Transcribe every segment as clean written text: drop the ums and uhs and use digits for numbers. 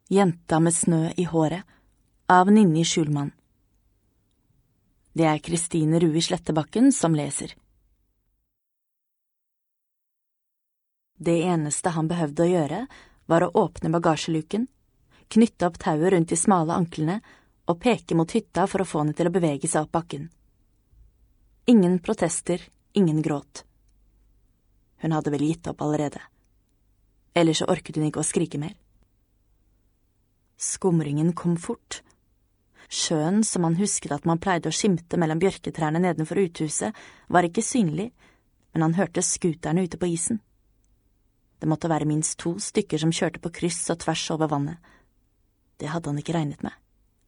Jenta med snø i håret, av Ninni Schulman. Det er Kristine Rui Slettebakken som leser. Det eneste han behøvde å gjøre, var å åpne bagasjeluken, knytte opp tauet rundt de smale anklene og peke mot hytta for å få henne til å bevege seg opp bakken. Ingen protester, ingen gråt. Hun hadde vel gitt opp allerede. Ellers så orket hun ikke å skrike mer. Skumringen kom fort. Sjøen som han husket at man pleide å skimte mellom bjørketrærne nedenfor uthuset, var ikke synlig, men han hørte skuterne ute på isen. Det måtte være minst 2 stykker som kjørte på kryss og tvers over vannet. Det hadde han ikke regnet med.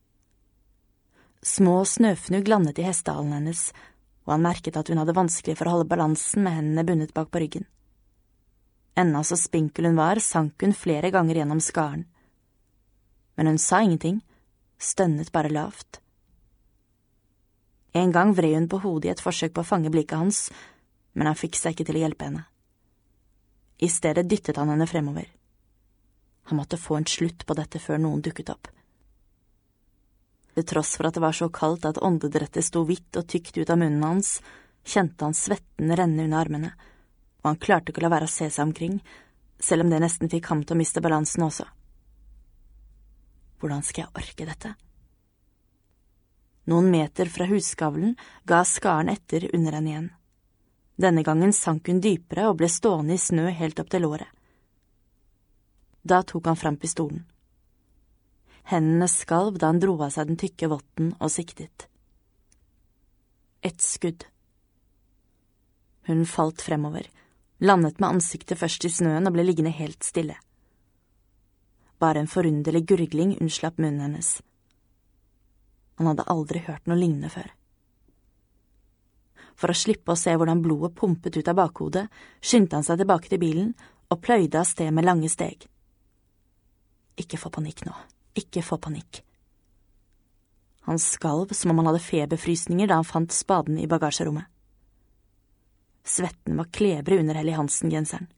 Små snøfnugg landet i hestehalen hennes, og han merket at hun hadde vanskelig for å holde balansen med hendene bundet bak på ryggen. Enda så spinkel hun var, sank hun flere ganger gjennom skaren. Men hun sa ingenting, stønnet bare lavt. En gang vred hun på hodet i et forsøk på å fange blikket hans, men han fikk seg ikke til å hjelpe henne. I stedet dyttet han henne fremover. Han måtte få en slutt på dette før noen dukket opp. Til tross for at det var så kaldt at åndedrettet sto hvitt og tykt ut av munnen hans, kjente han svetten renne under armene, og han klarte ikke å la være å se seg omkring, selv om det nesten fikk ham til å miste balansen også. Hvordan skal jeg orke dette? Noen meter fra husskavlen ga skaren etter under henne igjen. Denne gangen sank hun dypere og ble stående i snø helt opp til låret. Da tok han fram pistolen. Hendene skalv da han dro av seg den tykke votten og siktet. Et skudd. Hun falt fremover, landet med ansiktet først i snøen og ble liggende helt stille. Bare en forunderlig gurgling unnslapp munnen hennes. Han hadde aldri hørt noe lignende før. For å slippe å se hvordan blodet pumpet ut av bakhodet, skyndte han seg tilbake til bilen og pløyde av sted med lange steg. Ikke få panikk nå, ikke få panikk. Han skalv som om han hadde feberfrysninger da han fant spaden i bagasjerommet. Svetten var klebrig under Helly Hansen-genseren.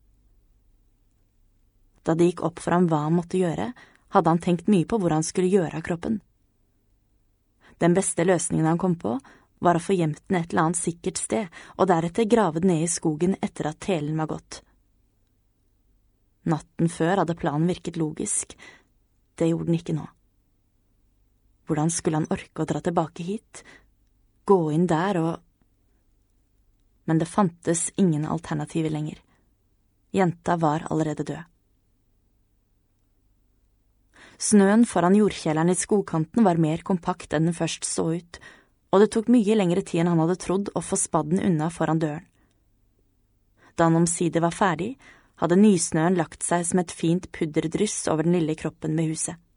Da det gikk opp for ham hva han måtte gjøre, hadde han tenkt mye på hvor han skulle gjøre av kroppen. Den beste løsningen han kom på, var å få gjemt den et eller annet sikkert sted, og deretter grave den ned i skogen etter at telen var gått. Natten før hadde planen virket logisk. Det gjorde den ikke nå. Hvordan skulle han orke å dra tilbake hit? Gå inn der og… Men det fantes ingen alternativer lenger. Jenta var allerede død. Snøen foran jordkjelleren i skogkanten var mer kompakt enn den først så ut, og det tok mye lengre tid enn han hadde trodd å få spadden unna foran døren. Da han omsider var ferdig, hadde nysnøen lagt seg som et fint pudderdryss over den lille kroppen ved huset.